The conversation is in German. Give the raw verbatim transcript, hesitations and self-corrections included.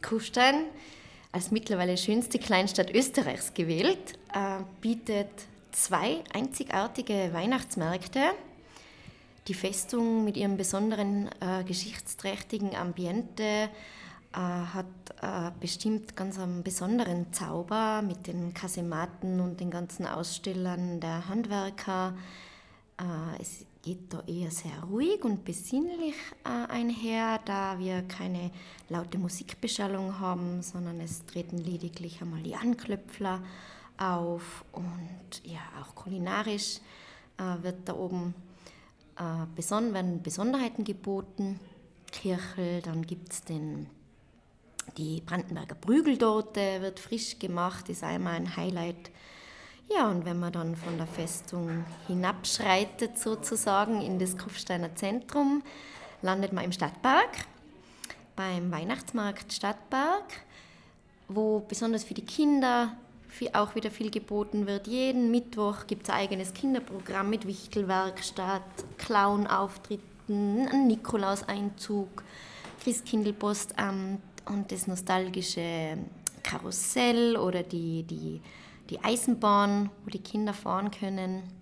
Kufstein, als mittlerweile schönste Kleinstadt Österreichs gewählt, äh, bietet zwei einzigartige Weihnachtsmärkte. Die Festung mit ihrem besonderen äh, geschichtsträchtigen Ambiente äh, hat äh, bestimmt ganz einen besonderen Zauber mit den Kasematen und den ganzen Ausstellern der Handwerker. Äh, es geht da eher sehr ruhig und besinnlich äh, einher, da wir keine laute Musikbeschallung haben, sondern es treten lediglich einmal die Anklöpfler auf und ja, auch kulinarisch äh, wird da oben äh, beson- werden Besonderheiten geboten. Kirchel, dann gibt es den die Brandenberger Brügeltorte, wird frisch gemacht, ist einmal ein Highlight. Ja, und wenn man dann von der Festung hinabschreitet sozusagen in das Kufsteiner Zentrum, landet man im Stadtpark, beim Weihnachtsmarkt Stadtpark, wo besonders für die Kinder auch wieder viel geboten wird. Jeden Mittwoch gibt es ein eigenes Kinderprogramm mit Wichtelwerkstatt, Clownauftritten, ein Nikolauseinzug, Christkindlpostamt und das nostalgische Karussell oder die, die, die Eisenbahn, wo die Kinder fahren können.